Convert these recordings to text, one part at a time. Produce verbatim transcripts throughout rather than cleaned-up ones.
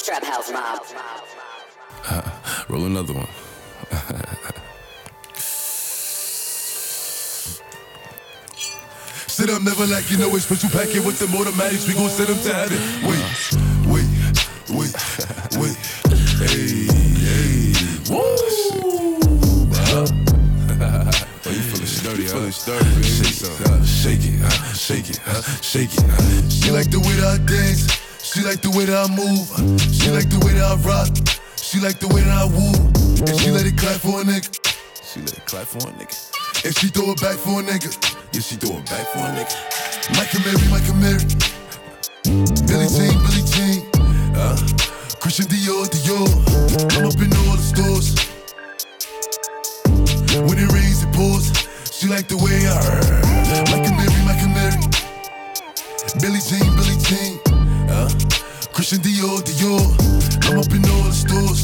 Trap House Mob. Uh, roll another one. Sit up, never like you know it's special packet with them automatics. We gon' send them to heaven. Wait, wait, wait, wait. Hey, hey. Woo! Uh, oh, you feeling sturdy, huh? Feeling sturdy, baby. Shake it, uh, shake it, uh, shake it, uh, shake it. Uh. She like the way that I dance. She like the way that I move. She like the way that I rock. She like the way that I woo. And she let it clap for a nigga. She let it clap for a nigga. And she throw it back for a nigga. Yeah, she throw it back for a nigga. Mike and Mary, Mike and Mary. Billie Jean, Billie Jean. Uh, Christian Dior, Dior. I'm up in all the stores. When it rains, it pours. She like the way I heard. Mike and Mary, Mike and Mary. Billie Jean, Billie Jean. Uh, Christian Dior, Dior. I'm up in all the stores.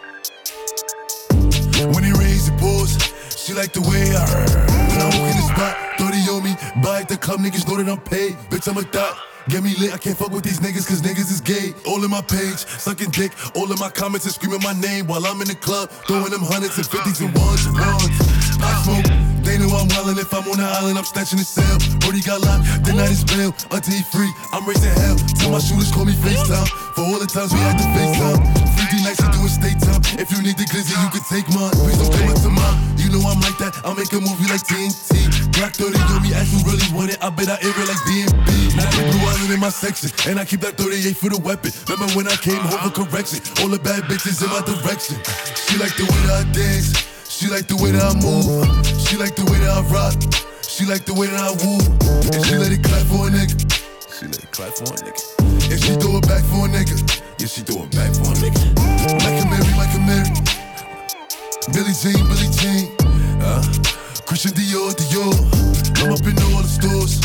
When it rains, it pours. She like the way I heard. When I walk in the spot, thirty on me. Buy at the club, niggas know that I'm paid. Bitch, I'm a thot. Get me lit, I can't fuck with these niggas cause niggas is gay. All in my page, sucking dick. All in my comments and screaming my name while I'm in the club. Throwing them hundreds and fifties and ones and ones. I smoke, they know I'm wildin'. If I'm on the island, I'm snatching the cell. Brody got locked, the night is bail. Until he free, I'm raising hell. Tell my shooters call me FaceTime. For all the times we had to FaceTime. three D nights, we doing state time. If you need the glizzy, you can take mine. Please don't come up to mine. You know I'm like that, I'll make a movie like T N T. Black thirty on me, ask who really want it. I bet I air it like D M B. Now they blue island in my section, and I keep that thirty-eight for the weapon. Remember when I came home for correction? All the bad bitches in my direction. She like the way that I dance. She like the way that I move. She like the way that I rock. She like the way that I woo. And she let it clap for a nigga. She let it clap for a nigga. And she throw it back for a nigga. Yeah, she throw it back for a nigga. Mike and Mary, Mike and Mary. Billie Jean, Billie Jean. Uh, Christian Dior, Dior. I'm up in all the stores.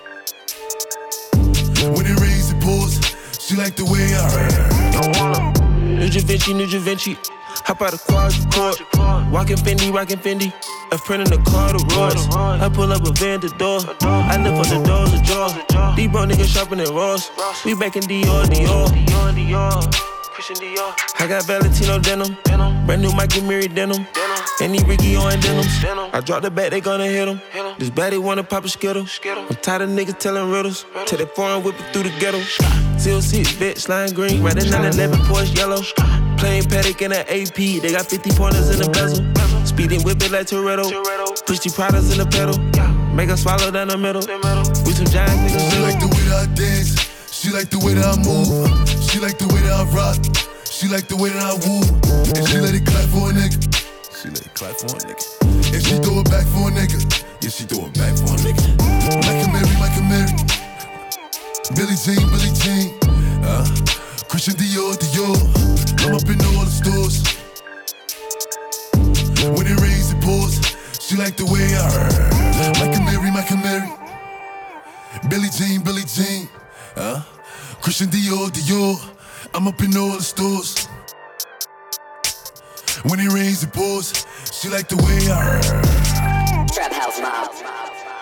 When it rains, it pours. She like the way I heard. New Da Vinci, New Da Vinci. Hop out of quadrucord. Walking Fendi, rockin' Fendi. A friend in the car, the Royce. I pull up a van to door. I lift up the doors, the jaw. These bro niggas shopping at Ross. We back in Dior, Dior. Dior, Dior. Christian Dior. I got Valentino denim. Brand new Michael Mary denim. Any Ricky on denims. I drop the bat, they gonna hit him. This baddie wanna pop a skittle. I'm tired of niggas telling riddles. Till they foreign whip it through the ghetto. Seal six, bitch, lime green. Riding nine eleven Porsche yellow. Plain Patek in an A P. They got fifty pointers in the bezel. Speeding whip it like Toretto. Push the products in the pedal. Make her swallow down the middle. We some giant niggas. She like the way that I dance. She like the way that I move. She like the way that I rock. She like the way that I woo. And she let it clap for a nigga. She let it clap for a nigga. And she throw it back for a nigga. Yeah, she throw it back for a nigga. Mike and Mary, Mike and Mary. Billie Jean, Billie Jean. Uh, Christian Dior, Dior. I'm up in all the stores. When it rains, it pours. She like the way I heard. Mike and Mary, Mike and Mary. Billie Jean, Billie Jean. Uh, Christian Dior, Dior. I'm up in all the stores. When it rains, it pours. She like the way I heard. Trap House Mob.